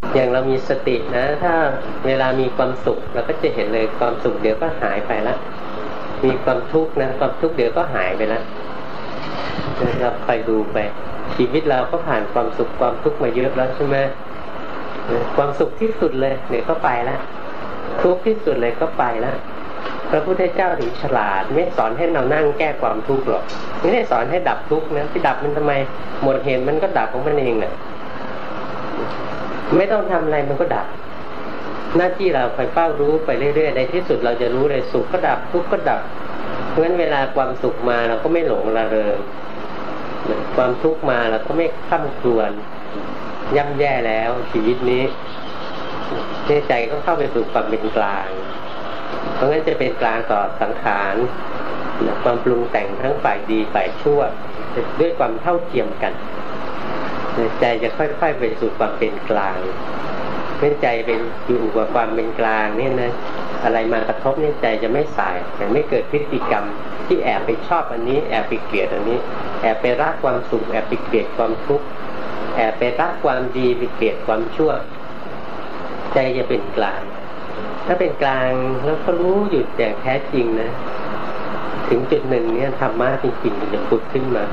อย่างเรามีสตินะถ้าเวลามีความสุขเราก็จะเห็นเลยความสุขเดี๋ยวก็หายไปแล้วมีความทุกข์นะความทุกข์เดี๋ยวก็หายไปแล้วเราคอยดูไปชีวิตเราก็ผ่านความสุขความทุกข์มาเยอะแล้วใช่ไหมความสุขที่สุดเลยเดี๋ยวก็ไปแล้วทุกข์ที่สุดเลยก็ไปแล้วพระพุทธเจ้าถึงฉลาดไม่สอนให้เรานั่งแก้ความทุกข์หรอกไม่ได้สอนให้ดับทุกข์นะที่ดับมันทำไมหมดเหตุมันก็ดับของมันเองน่ะไม่ต้องทำอะไรมันก็ดับหน้าที่เราคอยเฝ้ารู้ไปเรื่อยๆในที่สุดเราจะรู้เลยสุขก็ดับทุกข์ก็ดับเพราะฉะนั้นเวลาความสุขมาเราก็ไม่หลงระเริงความทุกข์มาเราก็ไม่คร่ำครวญย่ำแย่แล้วชีวิตนี้ใจก็เข้าไปสู่ความเป็นกลางเพราะงั้นจะเป็นกลางต่อสังขารความปรุงแต่งทั้งฝ่ายดีฝ่ายชั่วด้วยความเท่าเทียมกันใจจะค่อยๆไปสู่ความเป็นกลางเมื่อใจเป็นอยู่กับความเป็นกลางนี่นะอะไรมากระทบนี่ใจจะไม่สายแต่ไม่เกิดพฤติกรรมที่แอบไปชอบอันนี้แอบไปเกลียดอันนี้แอบไปรักความสุขแอบไปเกลียดความทุกข์แอบไปรักความดีไปเกลียดความชั่วใจจะเป็นกลางถ้าเป็นกลางแล้วก็รู้หยุดอย่างแท้จริงนะถึงจุดหนึ่งเนี่ยธรรมะจริงๆมันจะผุดขึ้นมา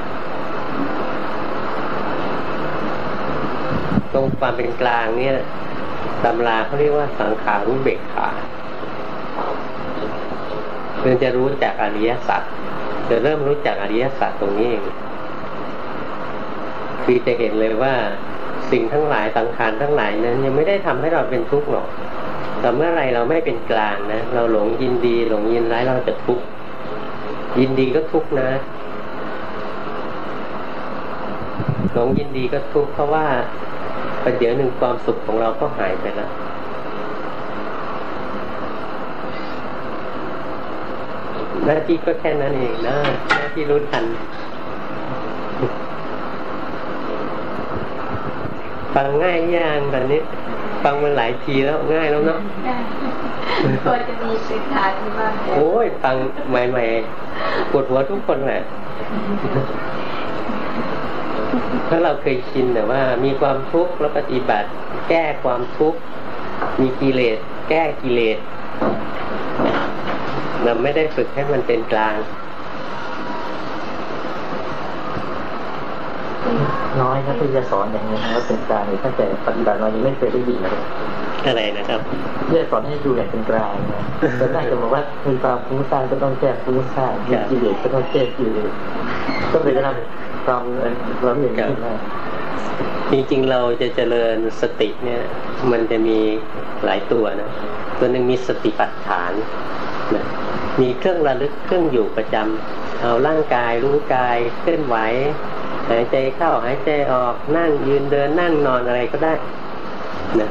ตรงความเป็นกลางเนี่ยตำราเขาเรียกว่าสังขารุเบกขาคือจะรู้จักอริยสัจจะเริ่มรู้จักอริยสัจตรงนี้เองคือจะเห็นเลยว่าสิ่งทั้งหลายสังขารทั้งหลายนั้นยังไม่ได้ทำให้เราเป็นทุกข์หรอกแต่เมื่อไรเราไม่เป็นกลางนะเราหลงยินดีหลงยินร้ายเราจะทุกข์ยินดีก็ทุกข์นะหลงยินดีก็ทุกข์เพราะว่าประเดี๋ยวหนึ่งความสุขของเราก็หายไปแล้วหน้าที่ก็แค่นั้นเองนะหน้าที่รู้ทันฟังง่ายยังแบบนี้ฟังมันหลายทีแล้วง่ายแล้วเนาะพอจะมีพื้นฐานบ้างโอ้ยฟังใหม่ๆปวดหัวทุกคนแหละถ้าเราเคยชินแต่ว่ามีความทุกข์แล้วปฏิบัติแก้ความทุกข์มีกิเลสแก้กิเลสเราไม่ได้ฝึกให้มันเป็นกลางน้อยนะที่จะสอนอย่างนี้ว่าเป็นกลางตั้งแต่ปฏิบัติเรายังไม่เคยได้ยินเลยอะไรนะครับที่จะสอนให้ดูอย่างเป็นกลางนะแต่น่าจะบอกว่ามีความฟุ้งซ่านก็ต้องแก้ฟุ้งซ่านมีกิเลสก็ต้องแก้กิเลสก็เลยทำความเราอย่างนี้นะจริงๆเราจะเจริญสติเนี่ยมันจะมีหลายตัวนะตัวหนึ่งมีสติปัฏฐานนะมีเครื่องระลึกเครื่องอยู่ประจำเอาร่างกายรู้กายเคลื่อนไหวหายใจเข้าหายใจออกนั่งยืนเดินนั่งนอนอะไรก็ได้นะ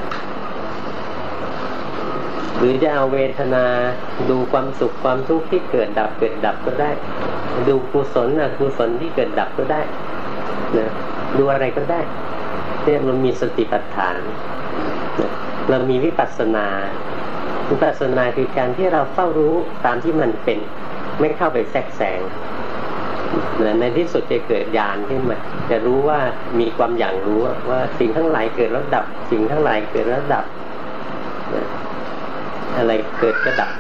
หรือจะเอาเวทนาดูความสุขความทุกข์ที่เกิดดับก็ได้ดูกุศลอกุศลที่เกิดดับก็ได้นะดูอะไรก็ได้เนี่ยมันมีสติปัฏฐานนะเรามีวิปัสสนาคือการที่เราเฝ้ารู้ตามที่มันเป็นไม่เข้าไปแทรกแซงในที่สุดจะเกิดญาณขึ้นมาจะรู้ว่ามีความอย่างรู้ว่าสิ่งทั้งหลายเกิดแล้วดับสิ่งทั้งหลายเกิดแล้วดับอะไรเกิดก็ดับ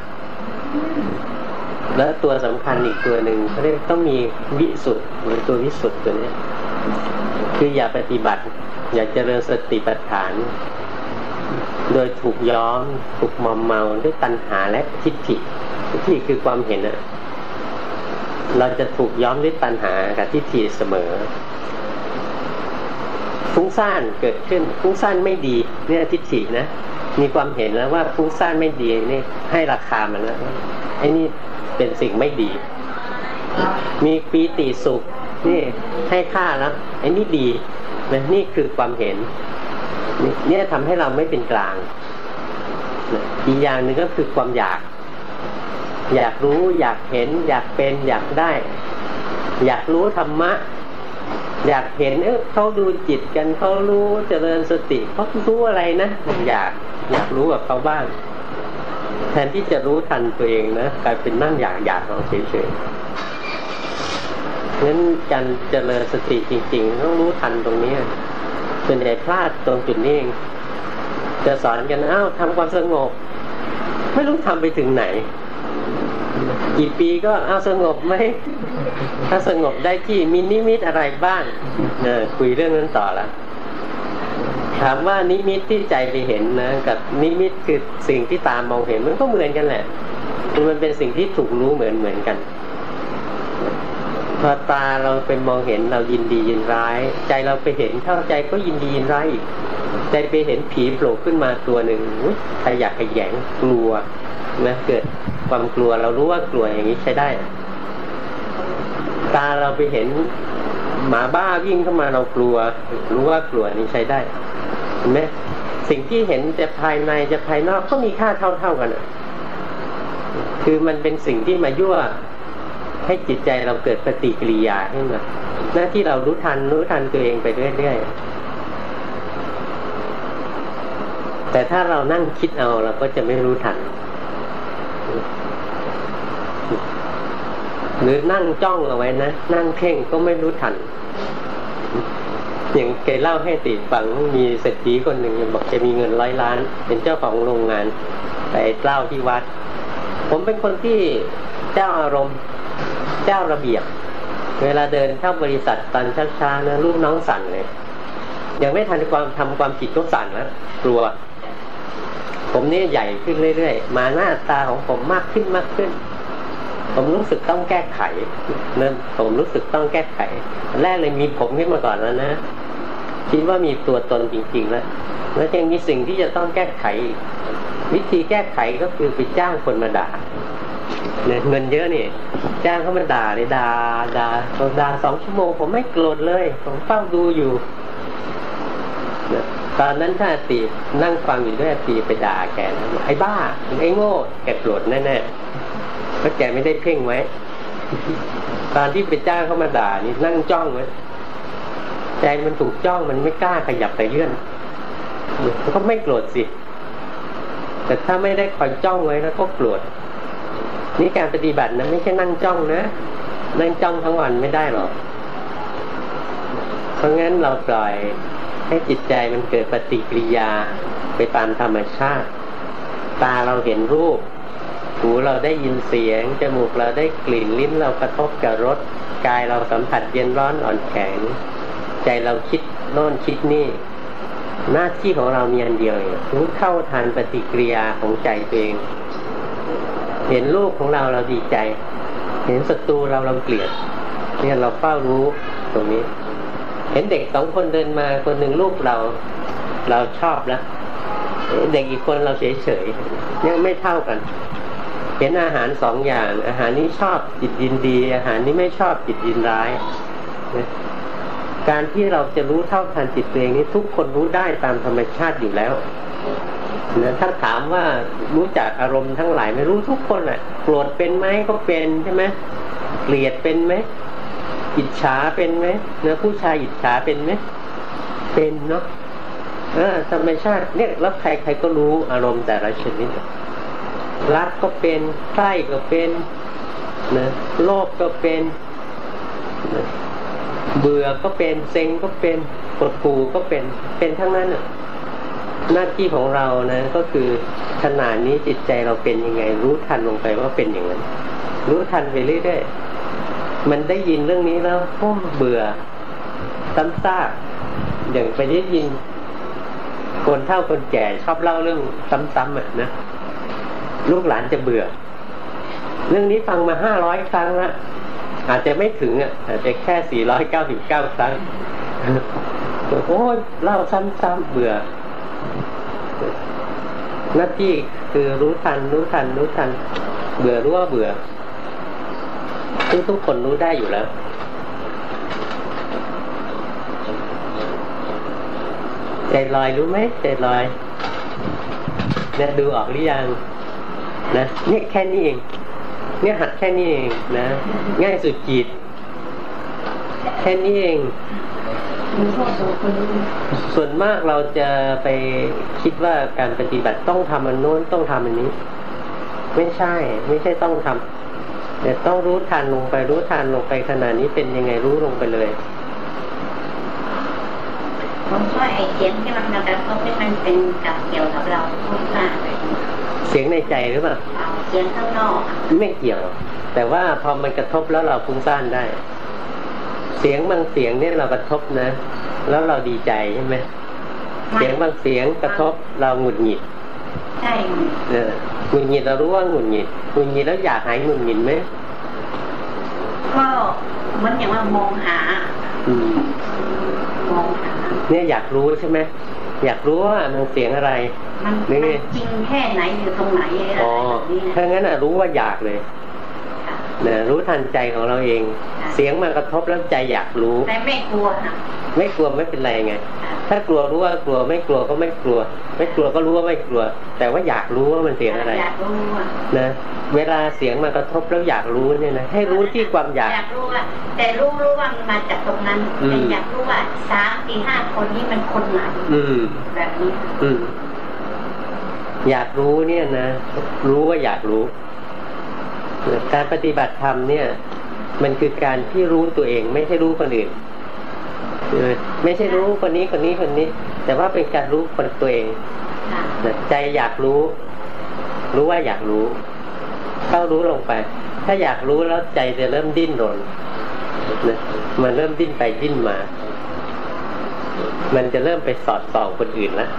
แล้วตัวสำคัญอีกตัวหนึ่งเขาเรียกต้องมีวิสุทธิ์หรือตัววิสุทธิ์ตัวนี้คืออย่าปฏิบัติอย่าเจริญสติปัฏฐานโดยถูกย้อมถูกมอมเมาด้วยตัณหาและทิฏฐิคือความเห็นนะเราจะถูกย้อมด้วยตัณหากับทิฏฐิเสมอฟุ้งซ่านเกิดขึ้นฟุ้งซ่านไม่ดีเนี่ยทิฏฐินะมีความเห็นแล้วว่าฟุ้งซ่านไม่ดีนี่ให้ราคามันแล้วไอ้นี่เป็นสิ่งไม่ดีมีปีติสุขนี่ให้ค่าแล้วไอ้นี่ดีนะนี่คือความเห็นเนี่ยทำให้เราไม่เป็นกลางอีกอย่างหนึ่งก็คือความอยากรู้อยากเห็นอยากเป็นอยากได้อยากรู้ธรรมะอยากเห็นเขาดูจิตกันเขารู้เจริญสติเขารู้อะไรนะอยากรู้กับเขาบ้างแทนที่จะรู้ทันตัวเองนะกลายเป็นนั่งอยากเอาเฉยๆงั้นการเจริญสติจริงๆต้องรู้ทันตรงนี้ส่วนใหญ่พลาดตรงจุดนี้เองจะสอนกันทำความสงบไม่รู้ทำไปถึงไหนกี่ปีก็สงบไหมถ้าสงบได้ที่มีนิมิตอะไรบ้างคุยเรื่องนั้นต่อละถามว่านิมิตที่ใจไปเห็นนะกับนิมิตคือสิ่งที่ตามองเห็นมันก็เหมือนกันแหละมันเป็นสิ่งที่ถูกรู้เหมือนกันพอตาเราไปมองเห็นเรายินดียินร้ายใจเราไปเห็นเข้าใจก็ยินดียินร้ายอีกใจไปเห็นผีโผล่ขึ้นมาตัวหนึ่งใครอยากขยงกลัวนะเกิดความกลัวเรารู้ว่ากลัวอย่างนี้ใช้ได้ตาเราไปเห็นหมาบ้าวิ่งเข้ามาเรากลัวรู้ว่ากลัวนี้ใช้ได้เห็นไหมสิ่งที่เห็นจะภายในจะภายนอกก็มีค่าเท่ากันคือมันเป็นสิ่งที่มายั่วให้จิตใจเราเกิดปฏิกิริยาขึ้นมาหน้าที่เรารู้ทันตัวเองไปเรื่อยๆแต่ถ้าเรานั่งคิดเอาเราก็จะไม่รู้ทันหรือนั่งจ้องเอาไว้นะนั่งเพ่งก็ไม่รู้ทันอย่างแกเล่าให้ติฟังมีเศรษฐีคนหนึ่งบอกจะมีเงิน100 ล้านเป็นเจ้าของโรงงานไปเล่าที่วัดผมเป็นคนที่เจ้าอารมณ์เจ้าระเบียบเวลาเดินเข้าบริษัทตอนช้าๆนะลูกน้องสั่นเลยยังไม่ทันทำความผิดก็สั่นแล้วกลัวผมนี่ใหญ่ขึ้นเรื่อยๆมาหน้าตาของผมมากขึ้นผมรู้สึกต้องแก้ไขนั่นผมรู้สึกต้องแก้ไขแรกเลยมีผมขึ้นมาก่อนแล้วนะคิดว่ามีตัวตนจริงๆแล้วยังมีสิ่งที่จะต้องแก้ไขวิธีแก้ไขก็คือไปจ้างคนมาด่าเงินเยอะนี่จ้างเขามาด่าเลยด่า2 ชั่วโมงผมไม่โกรธเลยผมเฝ้าดูอยู่ตอนนั้นถ้าตีนั่งฟังอยู่ด้วยตีไปด่าแกนะไอ้บ้าไอ้โง่แกโกรธแน่ๆเพราะแกไม่ได้เพ่งไว้ตอนที่ไปจ้างเขามาด่านี่นั่งจ้องไว้ใจมันถูกจ้องมันไม่กล้าขยับไปเลื่อนมันก็ไม่โกรธสิแต่ถ้าไม่ได้คอยจ้องไว้แล้วก็โกรธนี่การปฏิบัตินะไม่ใช่นั่งจ้องนะนั่งจ้องทั้งวันไม่ได้หรอกเพราะงั้นเราปล่อยให้จิตใจมันเกิดปฏิกิริยาไปตามธรรมชาติตาเราเห็นรูปหูเราได้ยินเสียงจมูกเราได้กลิ่นลิ้นเรากระทบกับรสกายเราสัมผัสเย็นร้อนอ่อนแข็งใจเราคิดโน่นคิดนี่หน้าที่ของเรามีอันเดียวรู้เท่าทันปฏิกิริยาของใจตัวเองเห็นลูกของเราดีใจเห็นศัตรูเราเกลียดเนี่ยเราเฝ้ารู้ตรงนี้เห็นเด็ก2 คนเดินมาคนหนึ่งลูกเราชอบแล้วเด็กอีกคนเราเฉยๆยังไม่เท่ากันเห็นอาหาร2 อย่างอาหารนี้ชอบจิตยินดีอาหารนี้ไม่ชอบจิตยินร้ายการที่เราจะรู้เท่าทันจิตตัวเองนี้ทุกคนรู้ได้ตามธรรมชาติอยู่แล้วถ้าถามว่ารู้จักอารมณ์ทั้งหลายไม่รู้ทุกคนโกรธเป็นไหมก็เป็นใช่ไหมเกลียดเป็นไหมอิจฉาเป็นไหมผู้ชายอิจฉาเป็นไหมเป็นเนาะธรรมชาติเนี่ยแล้วใครก็รู้อารมณ์แต่ละชนิดรักก็เป็นใคร่ก็เป็นโลภก็เป็นเบื่อก็เป็นเซ็งก็เป็นปวดหูก็เป็นทั้งนั้นหน้าที่ของเรานะก็คือขณะนี้จิตใจเราเป็นยังไงรู้ทันลงไปว่าเป็นอย่างนั้นรู้ทันไปเรื่อยๆมันได้ยินเรื่องนี้แล้วก็เบื่อซ้ำซากอย่างไปได้ยินคนเฒ่าคนแก่ชอบเล่าเรื่องซ้ำๆนะลูกหลานจะเบื่อเรื่องนี้ฟังมา500 ครั้งละอาจจะไม่ถึงอาจจะแค่499 ครั้งโอ้ยเล่าซ้ำๆเบื่อหน้าที่คือรู้ทันเบื่อรู้ว่าเบื่อทุกคนรู้ได้อยู่แล้วใจลอยรู้ไหมใจลอยเนี่ยดูออกหรือยังนะเนี่ยแค่นี้เองเนี่ยหัดแค่นี้เองนะง่ายสุดจิตแค่นี้เองส่วนมากเราจะไปคิดว่าการปฏิบัติต้องทำอันโน้นต้องทำอันนี้ไม่ใช่ต้องทำแต่ต้องรู้ทันลงไปขณะนี้เป็นยังไงรู้ลงไปเลยผมว่าไอ้เสียงที่มันกระทบที่มันเป็นกับเกี่ยวกับเราฟุ้งซ่านเสียงในใจหรือเปล่าเสียงข้างนอกไม่เกี่ยวแต่ว่าพอมันกระทบแล้วเราฟุ้งซ่านได้เสียงบางเสียงเนี่ยเรากระทบนะแล้วเราดีใจใช่ไหมเสียงบางเสียงกระทบเราหงุดหงิดใช่หงุดหงิดเรารู้ว่าหงุดหงิดแล้วอยากหายหงุดหงิดไหมก็เหมือนอย่างว่ามองหาเนี่ยอยากรู้ใช่ไหมอยากรู้ว่ามันเสียงอะไรมันจริงแค่ไหนอยู่ตรงไหนอะไรแบบนี้ถ้างั้นรู้ว่าอยากเลยนะรู้ทันใจของเราเองเสียงมันกระทบแล้วใจอยากรู้แต่ไม่กลัวค่ะไม่กลัวไม่เป็นไรไงถ้ากลัวรู้ว่ากลัวไม่กลัวก็ไม่กลัวไม่กลัวก็รู้ว่าไม่กลัวแต่ว่าอยากรู้ว่ามันเสียงอะไรอยากรู้นะเวลาเสียงมันกระทบแล้วอยากรู้เนี่ยนะให้รู้ที่ความอยากรู้ว่าแต่รู้ว่ามันมาจากตรงนั้นแต่อยากรู้ว่า3 4 5คนนี้มันคนไหนแบบนี้อยากรู้เนี่ยนะรู้ว่าอยากรู้การปฏิบัติธรรมเนี่ยมันคือการที่รู้ตัวเองไม่ใช่รู้คนอื่นไม่ใช่รู้คนนี้แต่ว่าเป็นการรู้คนตัวเองใจอยากรู้ว่าอยากรู้เข้ารู้ลงไปถ้าอยากรู้แล้วใจจะเริ่มดิ้นรนมันเริ่มดิ้นไปดิ้นมามันจะเริ่มไปสอดส่องคนอื่นแล้ว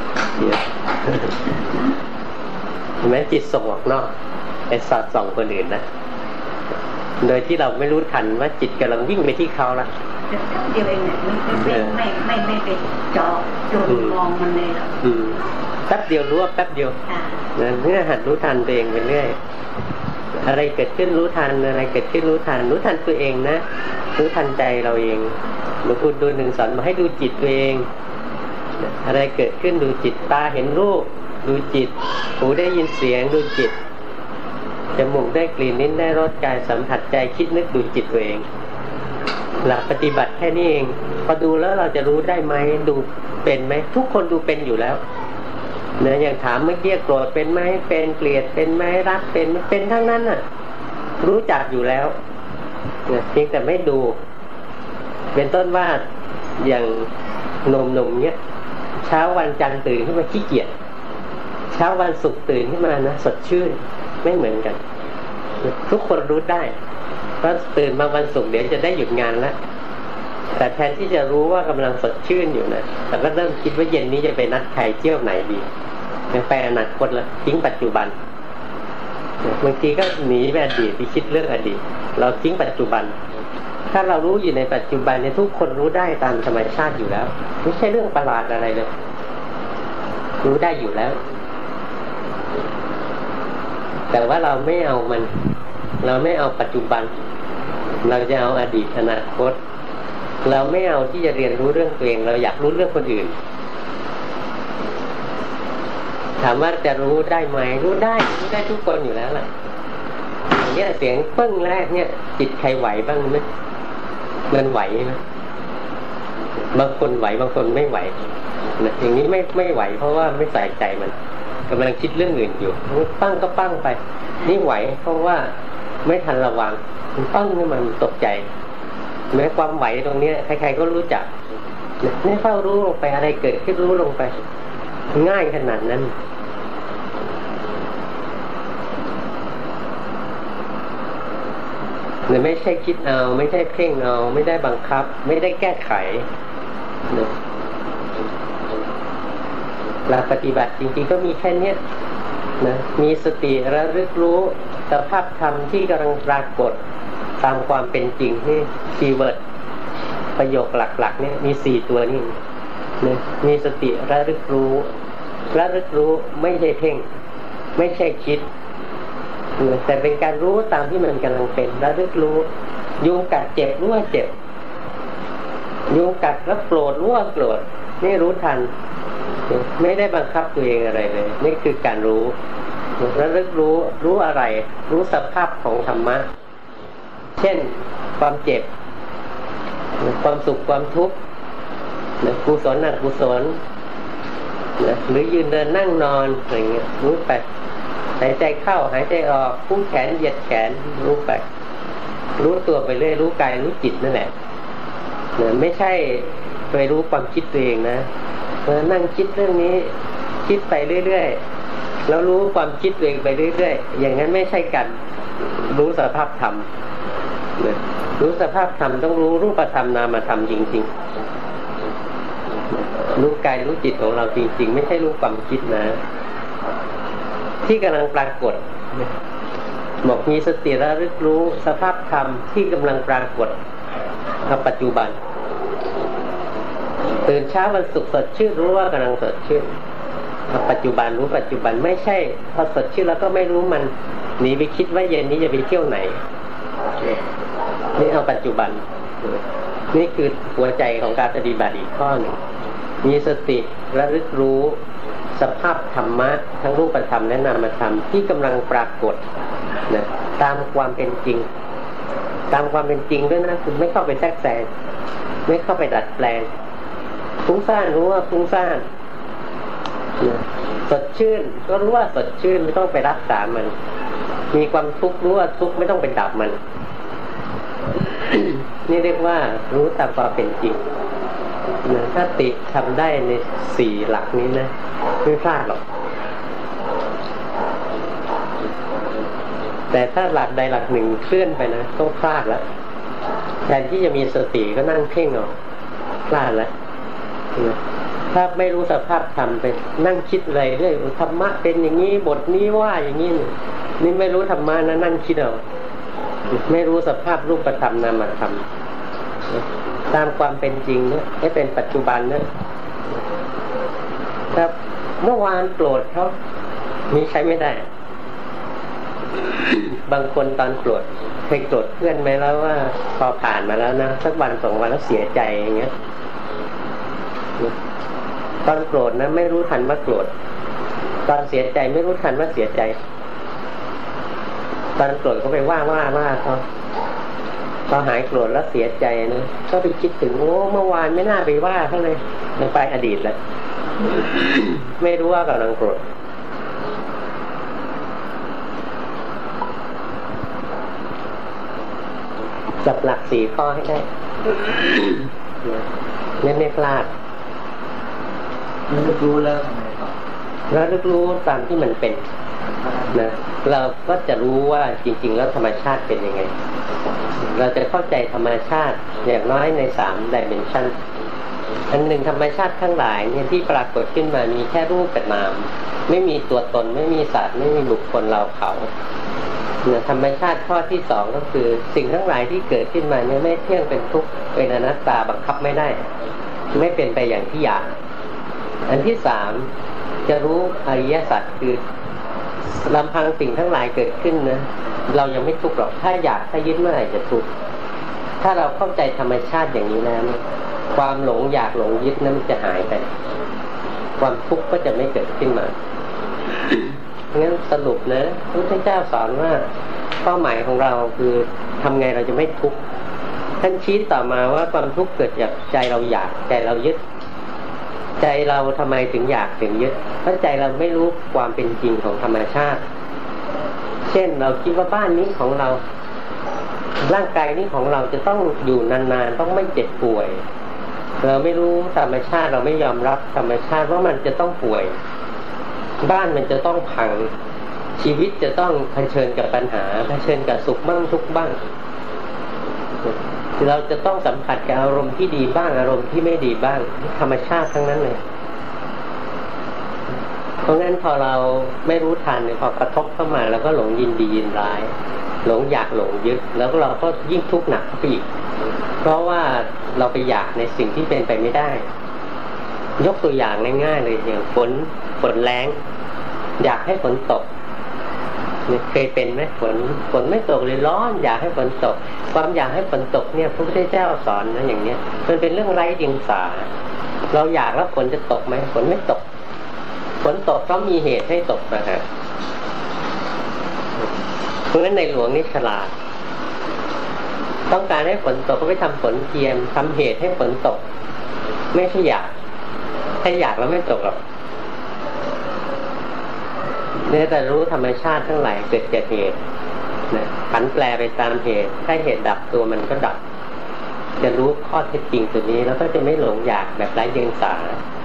เห็นไหมจิตส่งออกนอกไปสอดส่องคนอื่นนะโดยที่เราไม่รู้ทันว่าจิตกำลังวิ่งไปที่เขาละเดียวเองเนี่ยไม่ไปเจาะจนมองมันเลยหรอกแป๊บเดียวรู้ว่าแป๊บเดียวเนี่ยหัดรู้ทันตัวเองไปเรื่อยอะไรเกิดขึ้นรู้ทันอะไรเกิดขึ้นรู้ทันตัวเองนะรู้ทันใจเราเองหลวงปู่ดูลสอนมาให้ดูจิตตัวเองอะไรเกิดขึ้นดูจิตตาเห็นรูปดูจิตหูได้ยินเสียงดูจิตจมูกได้กลิ่นลิ้นได้รสกายสัมผัสใจคิดนึกดูจิตตัวเองหลักปฏิบัติแค่นี้เองพอดูแล้วเราจะรู้ได้ไหมดูเป็นไหมทุกคนดูเป็นอยู่แล้วเนี่ยอย่างถามเมื่อกี้โกรธเป็นไหมเป็นเกลียดเป็นไหมรักเป็นทั้งนั้นน่ะรู้จักอยู่แล้วเนี่ยเพียงแต่ไม่ดูเป็นต้นว่าอย่างหนุ่มๆเนี่ยเช้าวันจันทร์ตื่นขึ้นมาขี้เกียจเช้าวันศุกร์ตื่นขึ้นมานะสดชื่นไม่เหมือนกันทุกคนรู้ได้เพราะตื่นมาวันศุกร์เดี๋ยวจะได้หยุดงานแล้วแต่แทนที่จะรู้ว่ากำลังสดชื่นอยู่นะแต่ก็เริ่มคิดว่าเย็นนี้จะไปนัดใครเที่ยวไหนดีไปอนาคตละทิ้งปัจจุบันบางทีก็หนีไปอดีตไปคิดเรื่องอดีตเราทิ้งปัจจุบันถ้าเรารู้อยู่ในปัจจุบันเนี่ยทุกคนรู้ได้ตามธรรมชาติอยู่แล้วไม่ใช่เรื่องประหลาดอะไรเลยรู้ได้อยู่แล้วแต่ว่าเราไม่เอามันเราไม่เอาปัจจุบันเราจะเอาอดีตอนาคตเราไม่เอาที่จะเรียนรู้เรื่องตัวเองเราอยากรู้เรื่องคนอื่นถามว่าจะรู้ได้ไหมรู้ได้ทุกคนอยู่แล้วแหละอย่างเงี้ยเสียงปึ้งแรกเนี่ยจิตใครไหวบ้างไหมมันไหวไหมบางคนไหวบางคนไม่ไหวอย่างนี้ไม่ไหวเพราะว่าไม่ใส่ใจมันกำลังคิดเรื่องอื่นอยู่ปั้งก็ปั้งไปนี่ไหวเพราะว่าไม่ทันระวังปั้งนี่มันตกใจแม้ความไหวตรงนี้ใครๆก็รู้จักนี่เฝ้ารู้ลงไปอะไรเกิดขึ้นรู้ลงไปง่ายขนาดนั้นเนี่ยไม่ใช่คิดเอาไม่ใช่เพ่งเอาไม่ได้บังคับไม่ได้แก้ไขหลักปฏิบัติจริงๆก็มีแค่นี้นะมีสติระลึกรู้สภาพธรรมที่กำลังปรากฏตามความเป็นจริงนี่คีย์เวิร์ดประโยคหลักๆเนี่ยมี4ตัวนี่นะมีสติระลึกรู้ไม่ใช่เพ่งไม่ใช่คิดแต่เป็นการรู้ตามที่มันกำลังเป็นระลึกรู้ยุงกัดเจ็บรู้ว่าเจ็บยุงกัดแล้วโกรธรู้ว่าโกรธนี่รู้ทันไม่ได้บังคับตัวเองอะไรเลยนี่คือการรู้ระลึกรู้อะไรรู้สภาพของธรรมะเช่นความเจ็บความสุขความทุกข์กุศลอกุศลหรือยืนเดินนั่งนอนอะไรเงี้ยรู้ไปหายใจเข้าหายใจออกพุ่งแขนเหยียดแขนรู้ไปรู้ตัวไปเรื่อยรู้กายรู้จิตนั่นแหละไม่ใช่ไปไปรู้ความคิดตัวเองนะนั่งคิดเรื่องนี้คิดไปเรื่อยๆแล้วรู้ความคิดตัวเองไปเรื่อยๆอย่างนั้นไม่ใช่การรู้สภาพธรรมรู้สภาพธรรมต้องรู้รูปธรรมนามธรรมจริงๆรู้กายรู้จิตของเราจริงๆไม่ใช่รู้ความคิดนะที่กำลังปรากฏบอกมีสติระลึกรู้สภาพธรรมที่กำลังปรากฏในปัจจุบันตื่นเช้าวันศุกร์สดชื่นรู้ว่ากำลังสดชื่นปัจจุบันรู้ปัจจุบันไม่ใช่พอสดชื่นแล้วก็ไม่รู้มันหนีไปคิดว่าเย็นนี้จะไปเที่ยวไหนนี่เอาปัจจุบันนี่คือหัวใจของการปฏิบัติอีกข้อหนึ่งมีสติระลึกรู้สภาพธรรมะทั้งรูปธรรมและนามธรรมที่กำลังปรากฏนะตามความเป็นจริงตามความเป็นจริงด้วยนะคุณไม่เข้าไปแทรกแซงไม่เข้าไปดัดแปลงฟุ้งซ่านรู้ว่าฟุ้งซ่านสดชื่นก็รู้ว่าสดชื่นไม่ต้องไปรักษามันมีความทุกข์รู้ว่าทุกข์ไม่ต้องไปดับมัน นี่เรียกว่ารู้ตามความเป็นจริงถ้าติทำได้ใน4หลักนี้นะไม่พลาดหรอกแต่ถ้าหลักใดหลักหนึ่งเคลื่อนไปนะต้องพลาดแล้วแทนที่จะมีสติก็นั่งเพ่งเอาพลาดแล้วถ้าไม่รู้สภาพธรรมไปนั่งคิดอะไรเรื่อยธรรมะเป็นอย่างนี้บทนี้ว่าอย่างนี้นี่ไม่รู้ธรรมะนะนั่งคิดเอาไม่รู้สภาพรูปธรรมนามธรรมตามความเป็นจริงนะให้เป็นปัจจุบันนะครับเมื่อวานโกรธเขามีใช้ไม่ได้ บางคนตอนโกรธเคยโกรธเพื่อนไหมแล้วว่าพอผ่านมาแล้วนะสักวัน2 วันแล้วเสียใจอย่างเงี้ยตอนโกรธนะไม่รู้ทันว่าโกรธตอนเสียใจไม่รู้ทันว่าเสียใจตอนโกรธเขาไปว่าเขาพอหายโกรธแล้วเสียใจนะก็ไปคิดถึงโอ้เมื่อวานไม่น่าไปว่าเขาเลยมันไปอดีตแล้ว ไม่รู้ว่ากำลังโกรธจับหลัก4 ข้อให้ได้ไม่พลาดรู้แล้วแล้วรู้ตามที่มันเป็นนะเราก็จะรู้ว่าจริงๆแล้วธรรมชาติเป็นยังไงเราจะเข้าใจธรรมชาติอย่างน้อยใน3 dimension อันหนึ่งธรรมชาติทั้งหลายเนี่ยที่ปรากฏขึ้นมามีแค่รูปกับนามไม่มีตัวตนไม่มีสัตว์ไม่มีบุคคลเราเขาเนี่ยธรรมชาติข้อที่2ก็คือสิ่งทั้งหลายที่เกิดขึ้นมาเนี่ยไม่เที่ยงเป็นทุกข์เป็นอนัตตาบังคับไม่ได้ไม่เป็นไปอย่างที่อยากอันที่3จะรู้อริยสัจคือลำพังสิ่งทั้งหลายเกิดขึ้นนะเรายังไม่ทุกข์หรอกถ้าอยากถ้ายึดเมื่อไหร่จะทุกข์ถ้าเราเข้าใจธรรมชาติอย่างนี้แล้วความหลงอยากหลงยึดนั้นจะหายไปความทุกข์ก็จะไม่เกิดขึ้นมางั้นสรุปนะพระพุทธเจ้าสอนว่าเป้าหมายของเราคือทำไงเราจะไม่ทุกข์ท่านชี้ต่อมาว่าความทุกข์เกิดจากใจเราอยากใจเรายึดใจเราทำไมถึงอยากถึงยึดเพราะใจเราไม่รู้ความเป็นจริงของธรรมชาติเช่นเราคิดว่าบ้านนี้ของเราร่างกายนี้ของเราจะต้องอยู่นานๆต้องไม่เจ็บป่วยเราไม่รู้ธรรมชาติเราไม่ยอมรับธรรมชาติว่ามันจะต้องป่วยบ้านมันจะต้องพังชีวิตจะต้องเผชิญกับปัญหาเผชิญกับสุขบ้างทุกข์บ้างเราจะต้องสัมผัสกับอารมณ์ที่ดีบ้างอารมณ์ที่ไม่ดีบ้างธรรมชาติทั้งนั้นเลยเพราะงั้นพอเราไม่รู้ทันพอกระทบเข้ามาแล้วก็หลงยินดียินร้ายหลงอยากหลงยึดแล้วเราก็ยิ่งทุกข์หนักขึ้นอีกเพราะว่าเราไปอยากในสิ่งที่เป็นไปไม่ได้ยกตัวอย่างง่ายๆเลยอย่างฝนแล้งอยากให้ฝนตกเคยเป็นไหมฝนไม่ตกเลยร้อนอยากให้ฝนตกความอยากให้ฝนตกเนี่ยพระพุทธเจ้าสอนนะอย่างเนี้ยมันเป็นเรื่องไร้เดียงสาเราอยากแล้วฝนจะตกไหมฝนไม่ตกฝนตกเพราะมีเหตุให้ตกนะฮะเพราะฉะนั้นในหลวงนี่ฉลาดต้องการให้ฝนตกก็ไปทำฝนเทียมทำเหตุให้ฝนตกไม่ใช่อยากถ้าอยากแล้วไม่ตกหรอกเนี่ยแต่รู้ธรรมชาติทั้งหลายเกิดจากเหตุนะผันแปรไปตามเหตุถ้าเหตุดับตัวมันก็ดับจะรู้ข้อเท็จจริงตัวนี้แล้วก็จะไม่หลงอยากแบบไร้เดียงสา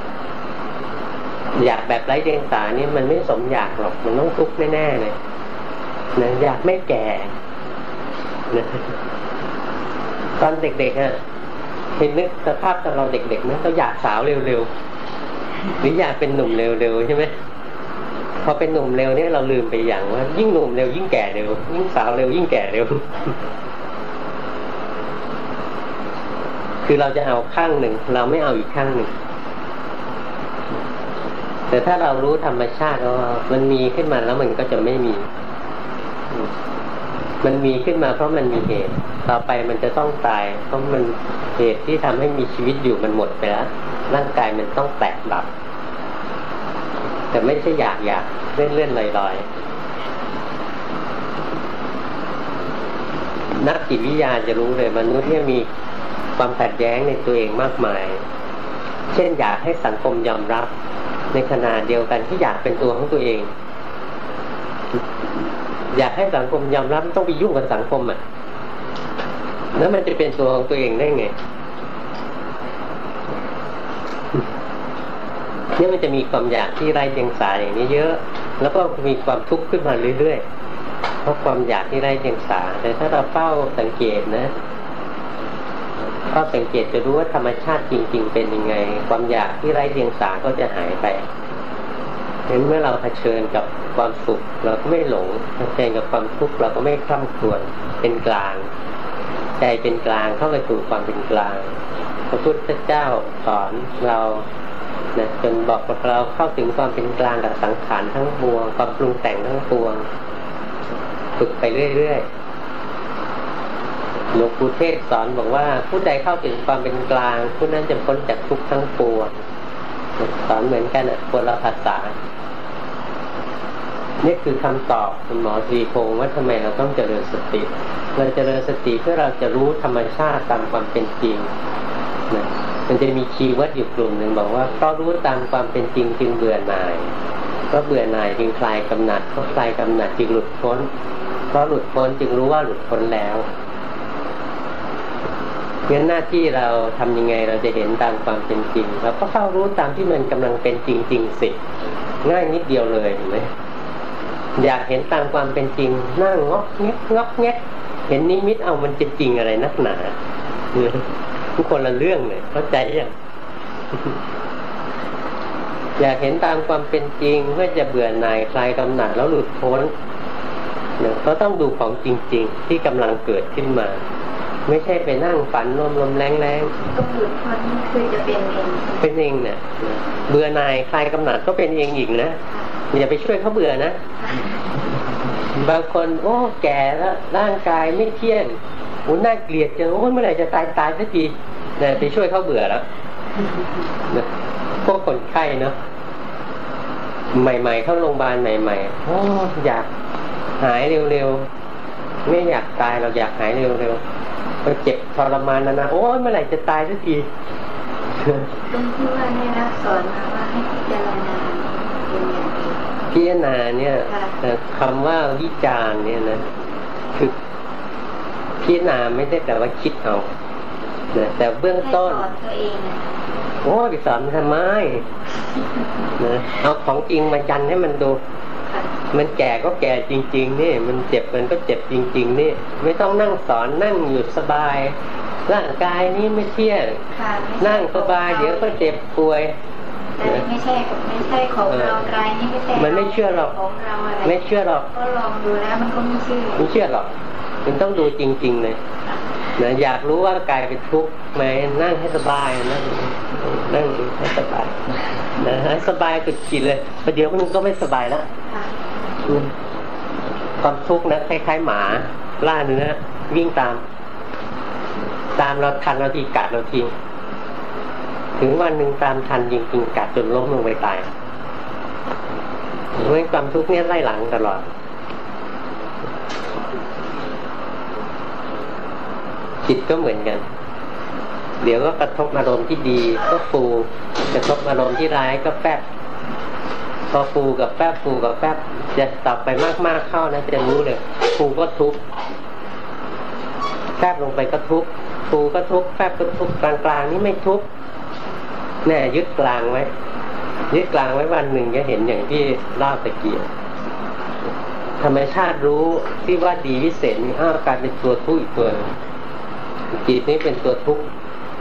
อยากแบบไร้เดียงสานี่มันไม่สมอยากหรอกมันต้องทุกข์แน่ๆเลยนะอยากไม่แก่นะตอนเด็กๆเห็นนึกสภาพตอนเราเด็กๆนะเราอยากสาวเร็วๆหรืออยากเป็นหนุ่มเร็วๆใช่ไหมพอเป็นหนุ่มเร็วเนี่ยเราลืมไปอย่างว่ายิ่งหนุ่มเร็วยิ่งแก่เร็วยิ่งสาวเร็วยิ่งแก่เร็วคือเราจะเอาข้างหนึ่งเราไม่เอาอีกข้างหนึ่งแต่ถ้าเรารู้ธรรมชาติว่ามันมีขึ้นมาแล้วมันก็จะไม่มีมันมีขึ้นมาเพราะมันมีเหตุต่อไปมันจะต้องตายเพราะมันเหตุที่ทำให้มีชีวิตอยู่มันหมดไปแล้วร่างกายมันต้องแตกดับแต่ไม่ใช่อยากเล่นๆลอยๆนักจิตวิทยาจะรู้เลยมนุษย์เนี่ยมีความขัดแย้งในตัวเองมากมายเช่นอยากให้สังคมยอมรับในขณะเดียวกันที่อยากเป็นตัวของตัวเองอยากให้สังคมยอมรับต้องไปยุ่งกับสังคมแล้วมันจะเป็นตัวของตัวเองได้ไงเนี่ยมันจะมีความอยากที่ไร้เดียงสาอย่างนี้เยอะแล้วก็มีความทุกข์ขึ้นมาเรื่อยๆเพราะความอยากที่ไร้เดียงสาแต่ถ้าเราเฝ้าสังเกตนะก็สังเกตจะรู้ว่าธรรมชาติจริงๆเป็นยังไงความอยากที่ไร้เดียงสาก็จะหายไปเห็นเมื่อเราเผชิญกับความสุขเราก็ไม่หลงเผชิญกับความทุกข์เราก็ไม่คร่ำครวญเป็นกลางใจเป็นกลางเข้าไปสู่ความเป็นกลางพระพุทธเจ้าสอนเรานะจนบอกเราเข้าถึงความเป็นกลางกับสังขารทั้งปวงความปรุงแต่งทั้งปวงฝึกไปเรื่อยๆหลวงปู่เทศสอนบอกว่าผู้ใดเข้าถึงความเป็นกลางผู้นั้นจะพ้นจากทุกข์ทั้งปวงสอนเหมือนกันคนละภาษานี่คือคำตอบคุณหมอศรีพงษ์ว่าทำไมเราต้องเจริญสติเราเจริญสติเพื่อเราจะรู้ธรรมชาติตามความเป็นจริงนะมันจะมีคีย์เวิร์ดอยู่กลุ่มหนึ่งบอกว่าเพราะรู้ตามความเป็นจริงจึงเบื่อหน่ายเพราะเบื่อหน่ายจึงคลายกำหนัดเพราะคลายกำหนัดจึงหลุดพ้นเพราะหลุดพ้นจึงรู้ว่าหลุดพ้นแล้วเพราะหน้าที่เราทำยังไงเราจะเห็นตามความเป็นจริงเราก็เข้ารู้ตามที่มันกำลังเป็นจริงๆสิง่ายนิดเดียวเลยเห็นไหมอยากเห็นตามความเป็นจริงนั่งงอกแงกเห็นนิมิตเอามันจะจริงอะไรนักหนาทุกคนละเรื่องเลยเข้าใจยังอยากเห็นตามความเป็นจริงเพื่อจะเบื่อหน่ายคลายกำหนัดแล้วหลุดพ้นเนี่ยก็ต้องดูของจริงๆที่กำลังเกิดขึ้นมาไม่ใช่ไปนั่งฝันลมๆแรงๆก็หลุดพ้นคือจะเป็นเองเนี่ยเบื่อหน่ายคลายกำหนัดก็เป็นเองอีกนะอย่าไปช่วยเขาเบื่อนะบางคนโอ้แก่แล้วร่างกายไม่เที่ยงโอ้น่าเกลียดจังโอ้เมื่อไหร่จะตายสักทีเนี่ยไปช่วยเขาเบื่อแล้วพวกคนไข้เนาะใหม่ๆเข้าโรงพยาบาลใหม่ๆโอ้อยากหายเร็วๆไม่อยากตายเราอยากหายเร็วๆก็เจ็บทรมานนะโอ้เมื่อไหร่จะตายสักทีตรงที่ว่าเนี่ยนะสอนมาว่าให้พิจารณาพิจารณาเนี่ยคำว่าวิจารณ์เนี่ยนะคือพิจารณาไม่ได้แต่ว่าคิดเอาแต่เบื้องต้นโอ้ไปสอนทำไมนะเอาของจริงมาจันให้มันดูมันแก่ก็แก่จริงๆนี่มันเจ็บมันก็เจ็บจริงๆนี่ไม่ต้องนั่งสอนนั่งอยู่สบายร่างกายนี้ไม่เที่ยงนั่งสบายเดี๋ยวก็เจ็บป่วยไม่ใช่ของเรากายนี่ไม่ใช่มันไม่เชื่อหรอกไม่เชื่อหรอกก็ลองดูแล้วมันก็ไม่เชื่อหรอกมันต้องดูจริงๆเลยนะอยากรู้ว่ากายเป็นทุกข์ไหมนั่งให้สบายนั่งให้สบายนะให้สบายสุดขีดเลยประเดี๋ยวมันก็ไม่สบายแล้วความทุกข์นะคล้ายๆหมาล่าเนื้อวิ่งตามเราทันเราทีกัดเราทีถึงวันหนึ่งตามทันจริงๆกัดจนล้มลงไปตายเพราะความทุกข์เนี่ยไล่หลังตลอดจิตก็เหมือนกันเดี๋ยวก็กระทบอารมณ์ที่ดีก็ฟูกระทบอารมณ์ที่ร้ายก็แป๊บพอฟูกับแป๊บจะต่อไปมากๆเข้านะจะรู้เลยฟูก็ทุกข์แป๊บลงไปก็ทุกข์ฟูก็ทุกข์แฟบก็ทุกข์กลางๆนี่ไม่ทุกข์แน่ยึดกลางไว้ยึดกลางไว้วันหนึ่งจะเห็นอย่างที่เล่าตะเกียบธรรมชาติรู้ที่ว่าดีวิเศษมีกลายเป็นตัวทุกข์อีกตัวจิตนี้เป็นตัวทุกข์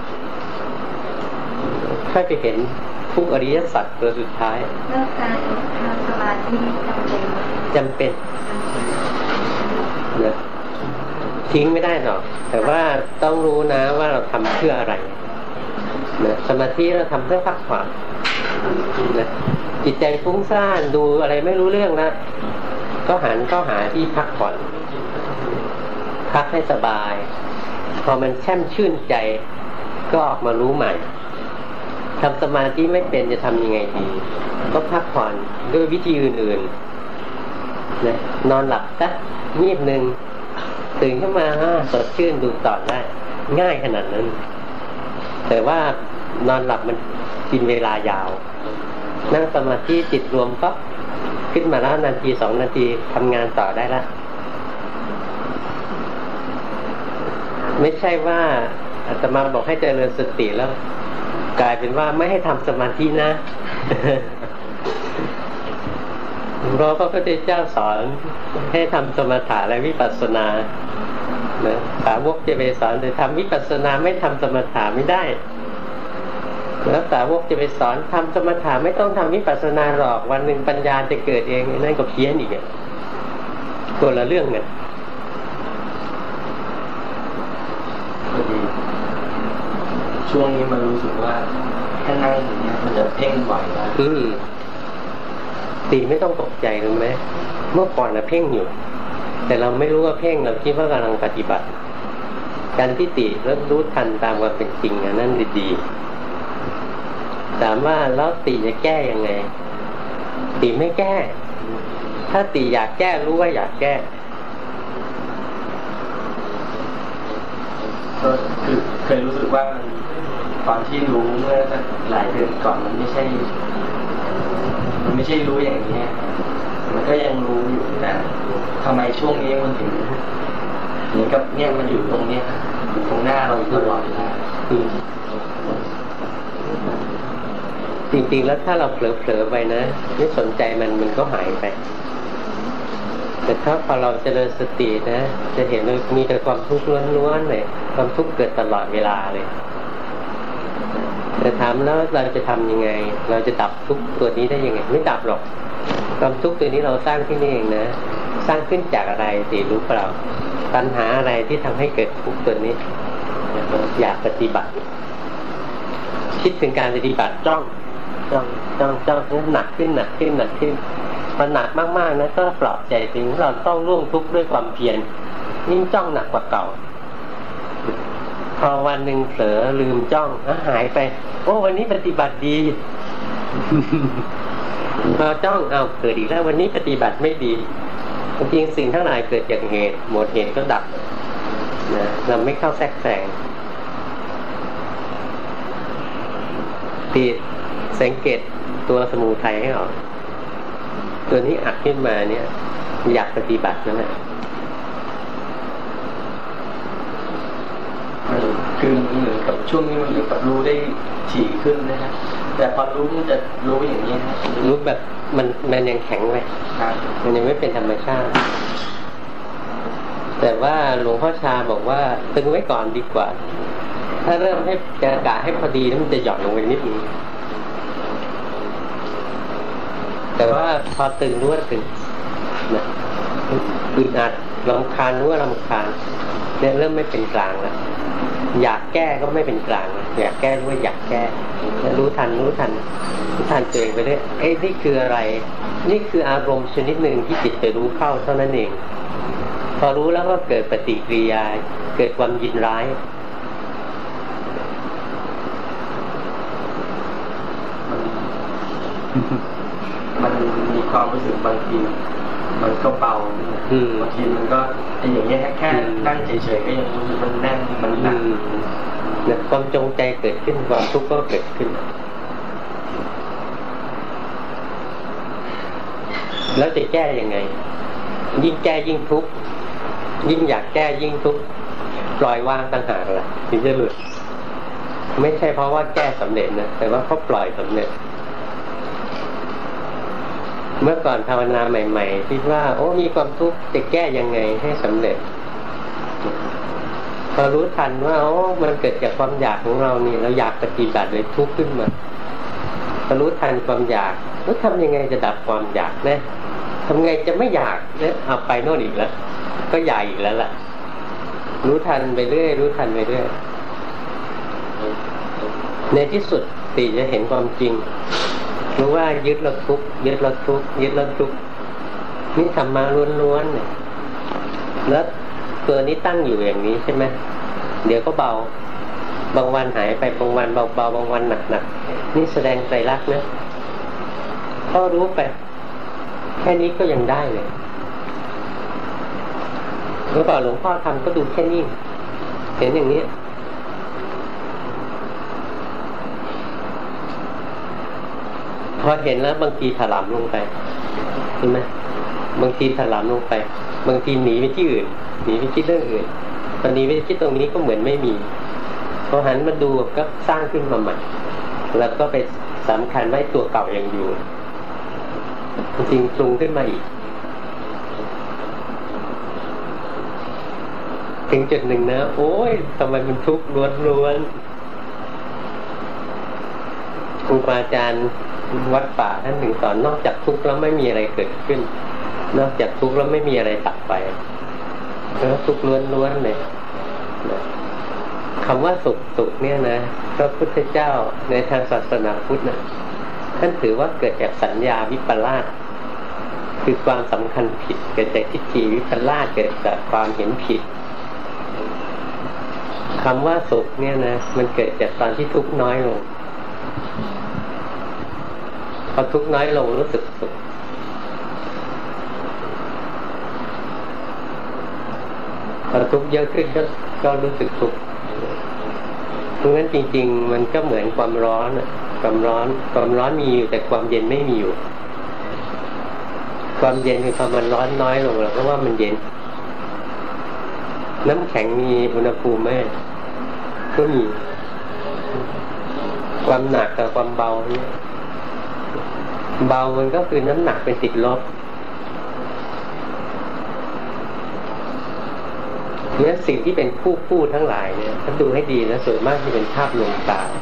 ค่อยไปเห็นทุกอริยสัจตัวสุดท้ายเรื่องการทำสมาธิจำเป็นนะทิ้งไม่ได้หรอกแต่ว่าต้องรู้นะว่าเราทำเพื่ออะไรนะสมาธิเราทำเพื่อพักผ่อนนะจิตใจฟุ้งซ่านดูอะไรไม่รู้เรื่องนะก็หันเข้าหาที่พักผ่อนพักให้สบายพอมันแช่มชื่นใจก็ออกมารู้ใหม่ทำสมาธิไม่เป็นจะทำยังไงดีก็พักผ่อนด้วยวิธีอื่นๆนะนอนหลับสักนิดนึงตื่นขึ้นมาสดชื่นดูต่อได้ง่ายขนาดนั้นแต่ว่านอนหลับมันกินเวลายาวนั่งสมาธิจิตรวมก็ขึ้นมาแล้วนาที2 นาทีทำงานต่อได้ละไม่ใช่ว่าอาตมาบอกให้เจริญสติแล้วกลายเป็นว่าไม่ให้ทำสมาธินะเพราะพระพุทธเจ้าสอนให้ทำสมถะและวิปัสสนาสาวกจะไปสอนแต่ทำวิปัสสนาไม่ทำสมถะไม่ได้แล้วสาวกจะไปสอนทำสมถะไม่ต้องทำวิปัสสนาหรอกวันหนึ่งปัญญาจะเกิดเองนั่นก็เพี้ยนอีกคนละเรื่องกันช่วงนี้มันรู้สึกว่าถ้านั่งอย่างนี้มันจะเพ่งบ่อยนะตีไม่ต้องตกใจรู้ไหมเมื่อก่อนเพ่งอยู่แต่เราไม่รู้ว่าเพ่งเราคิดว่ากำลังปฏิบัติการที่ติแล้วรู้ทันตามความเป็นจริงนั่นดีถามว่าแล้วติจะแก้ยังไงติไม่แก้ถ้าติอยากแก้รู้ว่าอยากแก้ก็คือเคยรู้สึกว่าตอนที่รู้เมื่อหลายเดือนก่อนมันไม่ใช่รู้อย่างนี้มันก็ยังรู้อยู่นะทำไมช่วงนี้มันถึงเหมือนกับเนี่ยมันอยู่ตรงเนี้ยอยู่ตรงหน้าเราตลอดเวลาจริงๆแล้วถ้าเราเผลอๆไปนะไม่สนใจมันก็หายไปแต่ถ้าพอเราเจริญสตินะจะเห็นเลยมีแต่ความทุกข์ล้วนๆเลยความทุกข์เกิดตลอดเวลาเลยแต่ถามแล้วเราจะทำยังไงเราจะดับทุกข์ตัวนี้ได้ยังไงไม่ดับหรอกความทุกข์ตัวนี้เราสร้างขึ้นเองนะสร้างขึ้นจากอะไรสิรู้เปล่าปัญหาอะไรที่ทำให้เกิดทุกข์ตัวนี้อยากปฏิบัติคิดถึงการปฏิบัติจ้องหนักขึ้นพอหนักมากๆนะก็ปลอบใจถึงเราต้องร่วงทุกข์ด้วยความเพียรยิ่งจ้องหนักกว่าเก่าพอวันหนึ่งเผลอลืมจ้องหายไปโอ้วันนี้ปฏิบัติดีพอจ้องเกิดอีกแล้ววันนี้ปฏิบัติไม่ดีจริงสิ่งทั้งหลายเกิดจากเหตุหมดเหตุก็ดับนะเราไม่เข้าแทรกแซงติดสังเกตตัวสมุทัยให้ออกตัวนี้อัดขึ้นมาเนี่ยอยากปฏิบัตินั่นแหละคือเหมือนกับช่วงนี้มันเหมือนกับรู้ได้ถี่ขึ้นนะครับแต่พอรู้มันจะรู้อย่างนี้นะรู้แบบมันยังแข็งไว้มันยังไม่เป็นธรรมชาติแต่ว่าหลวงพ่อชาบอกว่าตึงไว้ก่อนดีกว่าถ้าเริ่มให้กะให้พอดีแล้วมันจะหย่อนลงไปนิดนึงแต่ว่าพอตึงรู้ว่าตึงนะอึดอัดรำคาญรู้ว่ารำคาญเนี่ยเริ่มไม่เป็นกลางแล้วอยากแก้ก็ไม่เป็นกลางอยากแก้รู้ว่าอยากแก้รู้ทันตัวเองไปเรื่อยนี่คืออะไรนี่คืออารมณ์ชนิดหนึ่งที่จิตไปรู้เข้าเท่านั้นเองพอรู้แล้วก็เกิดปฏิกิริยาเกิดความยินร้ายมันมีความรู้สึกบางทีมันก็เบาบางทีมันก็อย่างเงี้ยแค่นั่งเฉยๆก็ยังรู้สึกมันแน่นมันหนักความจงใจเกิดขึ้นความทุกข์ก็เกิดขึ้นแล้วจะแก้ยังไงยิ่งแก้ยิ่งทุกข์ยิ่งอยากแก้ยิ่งทุกข์ปล่อยวางต่างหากล่ะถึงจะหลุดไม่ใช่เพราะว่าแก้สำเร็จนะแต่ว่าเขาปล่อยสำเร็จเมื่อก่อนภาวนาใหม่ๆคิดว่าโอ้มีความทุกข์จะแก้ยังไงให้สำเร็จพอรู้ทันว่าโอ้มันเกิดจากความอยากของเรานี่เราอยากปฏิบัติเลยทุกข์ขึ้นมาพอรู้ทันความอยากแล้วทำยังไงจะดับความอยากนะทำไงจะไม่อยากเนี่ยเอาไปโน่นอีกแล้วก็อยากอีกแล้วล่ะรู้ทันไปเรื่อยรู้ทันไปเรื่อยในที่สุดติจะเห็นความจริงรู้ว่ายึดแล้วทุกข์ยึดแล้วทุกข์ยึดแล้วทุกข์นี่ธรรมะล้วนๆเนี่ยแล้วตัวนี้ตั้งอยู่อย่างนี้ใช่ไหมเดี๋ยวก็เบาบางวันหายไปบางวันเบาๆบางวันหนักๆนี่แสดงไตรลักษณ์นะก็รู้ไปแค่นี้ก็ยังได้เลยเมื่อก่อนหลวงพ่อทำก็ดูแค่นี้เห็นอย่างนี้พอเห็นแล้วบางทีถลำลงไปเห็นไหมบางทีถลำลงไปบางทีหนีไปที่อื่นหนีไปคิดเรื่องอื่นตอนนี้ไปคิดตรงนี้ก็เหมือนไม่มีพอหันมาดูก็สร้างขึ้นมาใหม่แล้วก็ไปสำคัญไว้ตัวเก่ายังอยู่จริงปรุงขึ้นมาอีกถึงจุดหนึ่งนะโอ้ยทำไมมันทุกข์ล้วนๆครูอาจารย์วัดป่าท่านหนึ่งสอนนอกจากทุกข์แล้วไม่มีอะไรเกิดขึ้นนอกจากทุกข์แล้วไม่มีอะไรตัดไปแล้วทุกข์ล้วนๆเลยคำว่าสุขเนี่ยนะพระพุทธเจ้าในทางศาสนาพุทธนะท่านถือว่าเกิดจากสัญญาวิปลาสคือความสำคัญผิดเกิดจากทิฏฐิวิปลาสเกิดจากความเห็นผิดคำว่าสุขเนี่ยนะมันเกิดจากตอนที่ทุกข์น้อยลงพอทุกข์น้อยลงรู้สึกสุขพอทุกข์เยอะขึ้นก็รู้สึกทุกข์เพราะงั้นจริงๆมันก็เหมือนความร้อนความร้อนมีอยู่แต่ความเย็นไม่มีอยู่ความเย็นคือความมันร้อนน้อยลงแล้วเพราะว่ามันเย็นน้ำแข็งมีอุณหภูมิไหมก็มีความหนักกับความเบาเนี่ยเบามันก็คือน้ำหนักเป็นติดลบเนี่ยสิ่งที่เป็นคู่ทั้งหลายเนี่ยถ้าดูให้ดีนะส่วนมากที่เป็นภาพลวงตา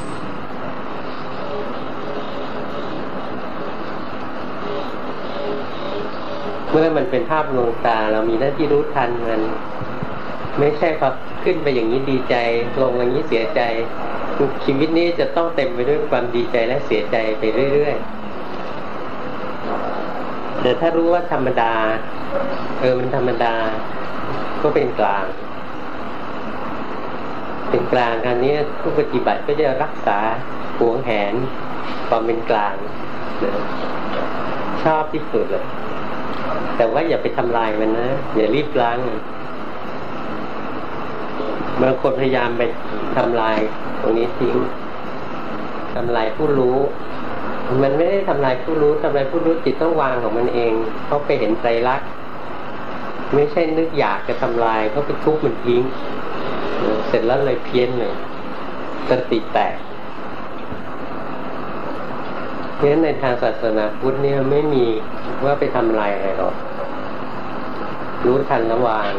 เมื่อมันเป็นภาพลวงตาเรามีหน้าที่รู้ทันมันไม่ใช่พอขึ้นไปอย่างนี้ดีใจลงอย่างนี้เสียใจชีวิตนี้จะต้องเต็มไปด้วยความดีใจและเสียใจไปเรื่อยๆแต่ถ้ารู้ว่าธรรมดามันธรรมดาก็เป็นกลางอันนี้ผู้ปฏิบัติก็จะรักษาหวงแหนความเป็นกลางชอบที่สุดเลยแต่ว่าอย่าไปทำลายมันนะอย่ารีบล้างบางคนพยายามไปทำลายตรงนี้ทิ้งทำลายผู้รู้มันไม่ได้ทำลายผู้รู้ทำลายผู้รู้จิตต้องวางของมันเองเขาไปเห็นไตรลักษณ์ไม่ใช่นึกอยากจะทำลายเขาไปทุบมันทิ้งเสร็จแล้วเลยเพี้ยนเลยสติแตกเพราะฉะนั้นในทางศาสนาพุทธเนี่ยไม่มีว่าไปทำลายอะไรหรอกรู้ทันแล้ววาง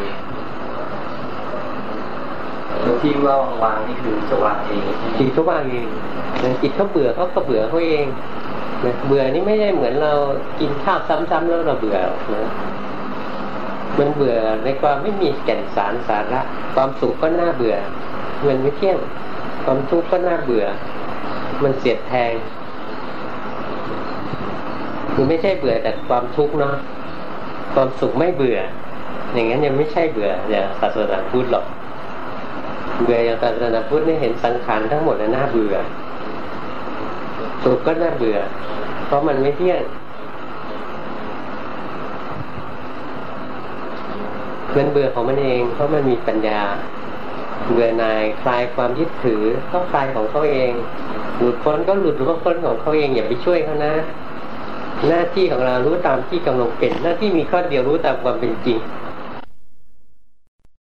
ที่ว่าวางนี่คือจะวางเองจิตเขาวางเองจิตเขาเบื่อเขาก็เบื่อเขาเองเบื่อนี่ไม่ใช่เหมือนเรากินข้าวซ้ำๆแล้วเราเบื่อนะมันเบื่อในความไม่มีแก่นสารสาระความสุขก็น่าเบื่อมันไม่เที่ยงความทุกข์ก็น่าเบื่อมันเสียดแทงคือไม่ใช่เบื่อแต่ความทุกข์เนาะความสุขไม่เบื่ออย่างนั้นยังไม่ใช่เบื่ออย่างศาสนาพุทธหรอกเบื่ออย่างศาสนาพุทธนี่เห็นสังขารทั้งหมดน่าเบื่อสุขก็น่าเบื่อเพราะมันไม่เที่ยงมันเบื่อของมันเองเพราะมันมีปัญญาเบื่อหน่ายคลายความยึดถือก็คลายของเขาเองหลุดพ้นก็หลุดพ้นของเขาเองอย่าไปช่วยเขานะหน้าที่ของเรารู้ตามที่กำลังเป็นหน้าที่มีข้อเดียวรู้ตามความเป็นจริง